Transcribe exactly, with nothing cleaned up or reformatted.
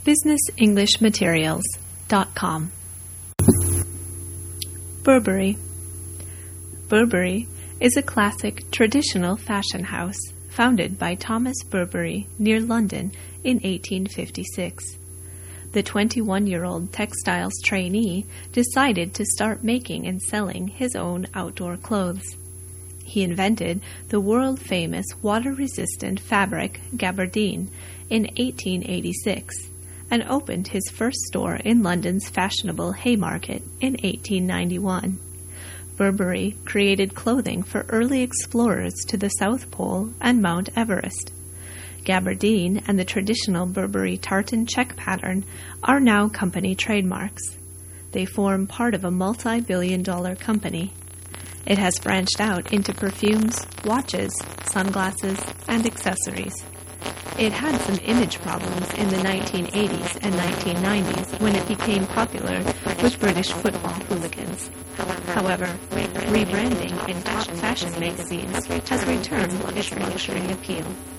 business english materials dot com. Burberry. Burberry is a classic, traditional fashion house founded by Thomas Burberry near London in eighteen fifty-six. The twenty-one-year-old textiles trainee decided to start making and selling his own outdoor clothes. He invented the world-famous water-resistant fabric gabardine in eighteen eighty-six and opened his first store in London's fashionable Haymarket in eighteen ninety-one. Burberry created clothing for early explorers to the South Pole and Mount Everest. Gabardine and the traditional Burberry tartan check pattern are now company trademarks. They form part of a multi-billion dollar company. It has branched out into perfumes, watches, sunglasses, and accessories. It had some image problems in the nineteen eighties and nineteen nineties when it became popular with British football hooligans. However, rebranding in top fashion magazines has returned its luxury appeal.